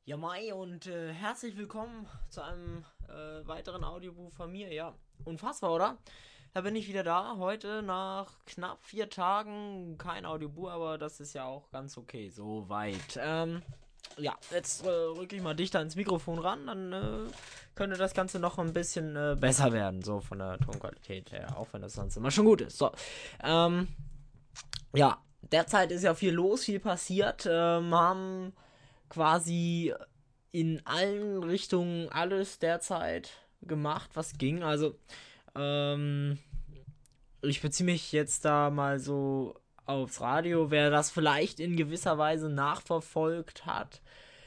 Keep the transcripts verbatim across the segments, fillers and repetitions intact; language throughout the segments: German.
Ja, Mai und äh, herzlich willkommen zu einem äh, weiteren Audiobuch von mir. Ja, unfassbar, oder? Da bin ich wieder da. Heute nach knapp vier Tagen kein Audiobuch, aber das ist ja auch ganz okay. Soweit. Ähm, ja, jetzt äh, rücke ich mal dichter ins Mikrofon ran, dann äh, könnte das Ganze noch ein bisschen äh, besser werden, so von der Tonqualität her, auch wenn das sonst immer schon gut ist. So, ähm, ja, derzeit ist ja viel los, viel passiert. Ähm, haben quasi in allen Richtungen alles derzeit gemacht, was ging. Also, ähm, ich beziehe mich jetzt da mal so aufs Radio. Wer das vielleicht in gewisser Weise nachverfolgt hat,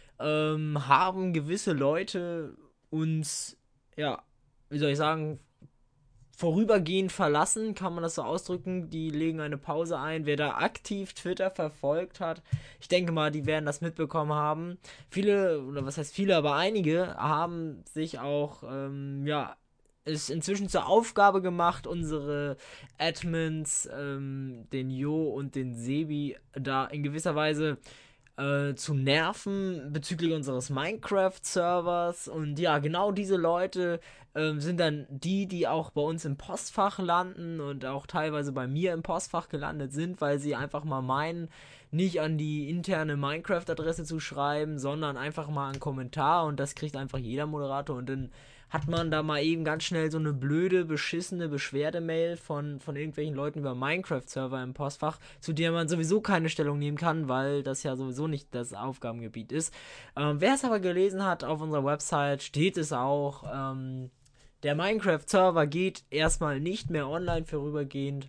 ähm, haben gewisse Leute uns, ja, wie soll ich sagen, vorübergehend verlassen, kann man das so ausdrücken. Die legen eine Pause ein. Wer da aktiv Twitter verfolgt hat, ich denke mal, die werden das mitbekommen haben. Viele, oder was heißt viele, aber einige haben sich auch, ähm, ja, es inzwischen zur Aufgabe gemacht, unsere Admins, ähm, den Jo und den Sebi, da in gewisser Weise äh, zu nerven bezüglich unseres Minecraft-Servers. Und ja, genau diese Leute ähm, sind dann die, die auch bei uns im Postfach landen und auch teilweise bei mir im Postfach gelandet sind, weil sie einfach mal meinen, nicht an die interne Minecraft-Adresse zu schreiben, sondern einfach mal einen Kommentar, und das kriegt einfach jeder Moderator, und dann hat man da mal eben ganz schnell so eine blöde, beschissene Beschwerdemail von, von irgendwelchen Leuten über Minecraft-Server im Postfach, zu der man sowieso keine Stellung nehmen kann, weil das ja sowieso nicht das Aufgabengebiet ist. Ähm, wer es aber gelesen hat, auf unserer Website steht es auch, ähm, der Minecraft-Server geht erstmal nicht mehr online vorübergehend,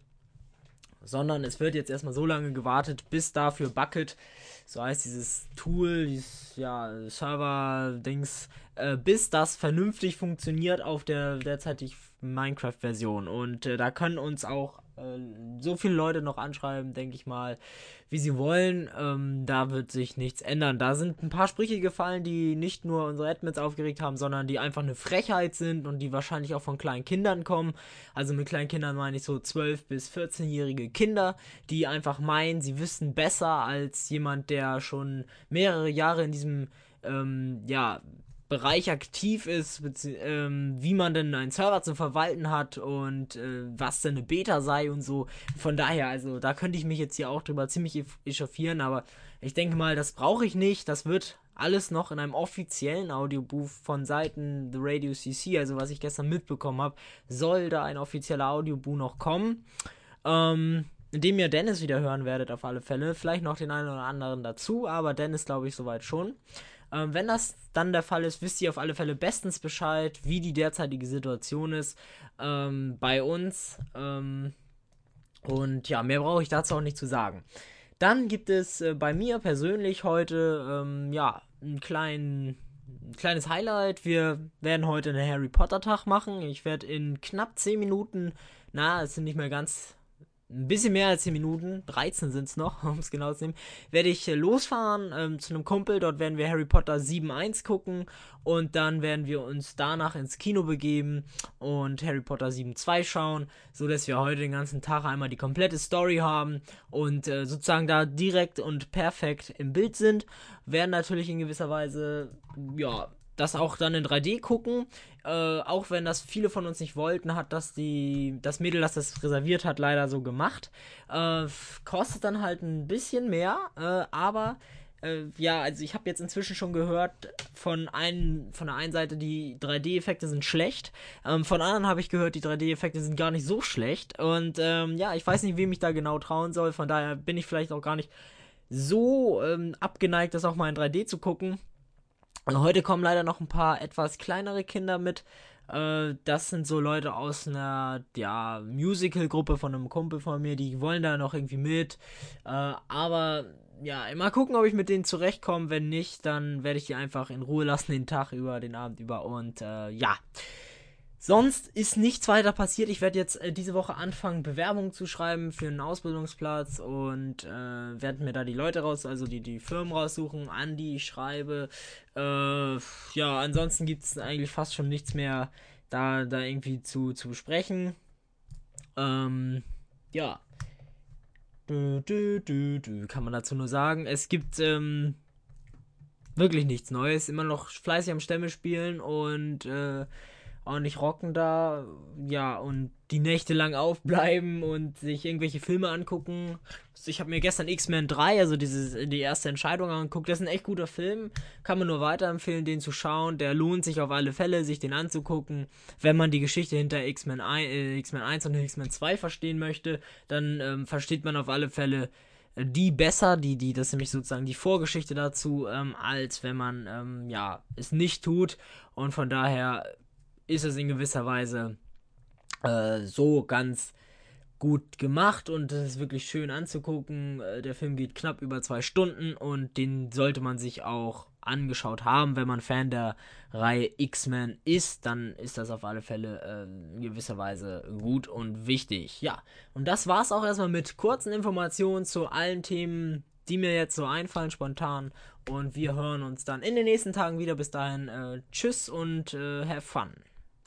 sondern es wird jetzt erstmal so lange gewartet, bis dafür Bucket, so heißt dieses Tool, dieses ja, Server-Dings, äh, bis das vernünftig funktioniert auf der derzeitig Minecraft-Version. Und äh, da können uns auch äh, so viele Leute noch anschreiben, denke ich mal, wie sie wollen. Ähm, da wird sich nichts ändern. Da sind ein paar Sprüche gefallen, die nicht nur unsere Admins aufgeregt haben, sondern die einfach eine Frechheit sind und die wahrscheinlich auch von kleinen Kindern kommen. Also mit kleinen Kindern meine ich so zwölf- bis vierzehn-jährige Kinder, die einfach meinen, sie wüssten besser als jemand, der schon mehrere Jahre in diesem, ähm, ja, Bereich aktiv ist, ähm, wie man denn einen Server zu verwalten hat und äh, was denn eine Beta sei und so. Von daher, also da könnte ich mich jetzt hier auch drüber ziemlich echauffieren, aber ich denke mal, das brauche ich nicht. Das wird alles noch in einem offiziellen Audiobuch von Seiten The Radio C C, also was ich gestern mitbekommen habe, soll da ein offizieller Audiobuch noch kommen, ähm, in dem ihr Dennis wieder hören werdet auf alle Fälle. Vielleicht noch den einen oder anderen dazu, aber Dennis glaube ich soweit schon. Ähm, wenn das dann der Fall ist, wisst ihr auf alle Fälle bestens Bescheid, wie die derzeitige Situation ist ähm, bei uns. Ähm, und ja, mehr brauche ich dazu auch nicht zu sagen. Dann gibt es äh, bei mir persönlich heute ähm, ja einen kleinen ein kleines Highlight. Wir werden heute einen Harry Potter Tag machen. Ich werde in knapp zehn Minuten, na, es sind nicht mehr ganz, ein bisschen mehr als zehn Minuten, dreizehn sind es noch, um es genau zu nehmen, werde ich äh, losfahren ähm, zu einem Kumpel. Dort werden wir Harry Potter sieben eins gucken und dann werden wir uns danach ins Kino begeben und Harry Potter sieben zwei schauen, so dass wir heute den ganzen Tag einmal die komplette Story haben und äh, sozusagen da direkt und perfekt im Bild sind. Werden natürlich in gewisser Weise, ja, das auch dann in drei D gucken. Äh, auch wenn das viele von uns nicht wollten, hat das die das Mädel, das das reserviert hat, leider so gemacht. Äh, kostet dann halt ein bisschen mehr, äh, aber äh, ja, also ich habe jetzt inzwischen schon gehört von einen, von der einen Seite, die drei D-Effekte sind schlecht. Ähm, von anderen habe ich gehört, die drei D-Effekte sind gar nicht so schlecht. Und ähm, ja, ich weiß nicht, wem ich da genau trauen soll. Von daher bin ich vielleicht auch gar nicht so ähm, abgeneigt, das auch mal in drei D zu gucken. Und heute kommen leider noch ein paar etwas kleinere Kinder mit. Äh, das sind so Leute aus einer, ja, Musical-Gruppe von einem Kumpel von mir, die wollen da noch irgendwie mit. Äh, aber ja, mal gucken, ob ich mit denen zurechtkomme. Wenn nicht, dann werde ich die einfach in Ruhe lassen den Tag über, den Abend über. Und äh, ja, sonst ist nichts weiter passiert. Ich werde jetzt äh, diese Woche anfangen, Bewerbungen zu schreiben für einen Ausbildungsplatz und äh, werde mir da die Leute raus, also die, die Firmen raussuchen, an die ich schreibe. Äh, ja, ansonsten gibt es eigentlich fast schon nichts mehr da, da irgendwie zu, zu besprechen. Ähm, ja. Du, du, du, du, kann man dazu nur sagen. Es gibt ähm, wirklich nichts Neues. Immer noch fleißig am Stämme spielen und äh, ordentlich rocken da. Ja, und die Nächte lang aufbleiben und sich irgendwelche Filme angucken. Ich habe mir gestern X-Men drei, also diese, die erste Entscheidung angeguckt. Das ist ein echt guter Film. Kann man nur weiterempfehlen, den zu schauen. Der lohnt sich auf alle Fälle, sich den anzugucken. Wenn man die Geschichte hinter X-Men ein, äh, X-Men eins und X-Men zwei verstehen möchte, dann ähm, versteht man auf alle Fälle die besser, die, die, das ist nämlich sozusagen die Vorgeschichte dazu, ähm, als wenn man, ähm, ja, es nicht tut. Und von daher ist es in gewisser Weise äh, so ganz gut gemacht und es ist wirklich schön anzugucken. Äh, der Film geht knapp über zwei Stunden und den sollte man sich auch angeschaut haben. Wenn man Fan der Reihe X-Men ist, dann ist das auf alle Fälle äh, in gewisser Weise gut und wichtig. Ja, und das war's auch erstmal mit kurzen Informationen zu allen Themen, die mir jetzt so einfallen spontan. Und wir hören uns dann in den nächsten Tagen wieder. Bis dahin, äh, tschüss und äh, have fun.